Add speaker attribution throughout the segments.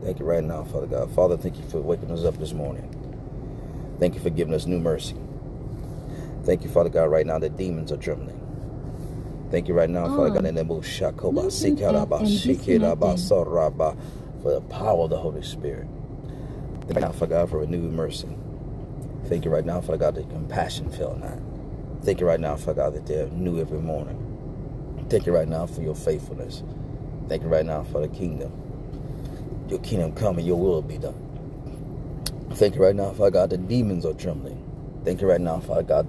Speaker 1: Thank you right now, Father God. Father, thank you for waking us up this morning. Thank you for giving us new mercy. Thank you, Father God, right now the demons are trembling. Thank you right now, Father God, for the power of the Holy Spirit. Thank you right now, Father God, for renewed mercy. Thank you right now, Father God, that compassion fail not. Thank you right now, Father God, that they're new every morning. Thank you right now for your faithfulness. Thank you right now for the kingdom. Your kingdom come and your will be done. Thank you right now, Father God, the demons are trembling. Thank you right now, Father God,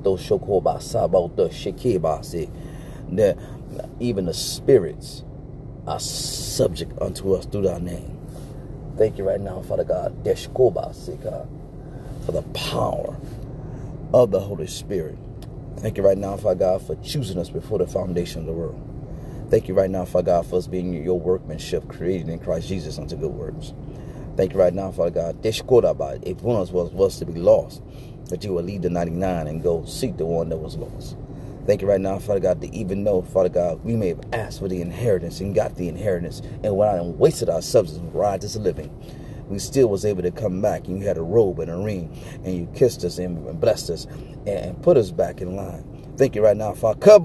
Speaker 1: that even the spirits are subject unto us through thy name. Thank you right now, Father God, for the power of the Holy Spirit. Thank you right now, Father God, for choosing us before the foundation of the world. Thank you right now, Father God, for us being your workmanship created in Christ Jesus unto good works. Thank you right now, Father God, if one of us was to be lost, that you will leave the 99 and go seek the one that was lost. Thank you right now, Father God, that even though, Father God, we may have asked for the inheritance and got the inheritance and went out and wasted our substance with riotous living, we still was able to come back, and you had a robe and a ring, and you kissed us and blessed us and put us back in line. Thank you right now, Father. Thank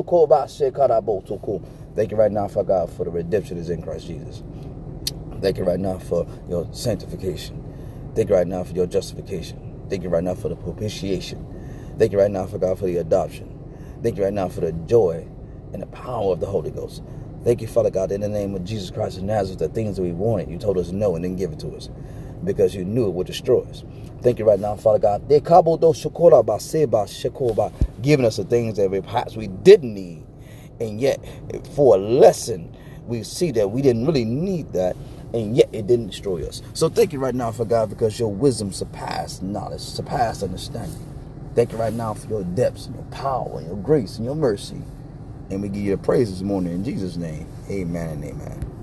Speaker 1: you right now, Father God, for the redemption is in Christ Jesus. Thank you right now for your sanctification. Thank you right now for your justification. Thank you right now for the propitiation. Thank you right now, Father God, for the adoption. Thank you right now for the joy and the power of the Holy Ghost. Thank you, Father God, in the name of Jesus Christ of Nazareth, the things that we wanted, you told us no and didn't give it to us because you knew it would destroy us. Thank you right now, Father God, giving us the things that perhaps we didn't need, and yet for a lesson, we see that we didn't really need that, and yet it didn't destroy us. So thank you right now, for God, because your wisdom surpassed knowledge, surpassed understanding. Thank you right now for your depths and your power and your grace and your mercy. And we give you the praise this morning in Jesus' name. Amen and amen.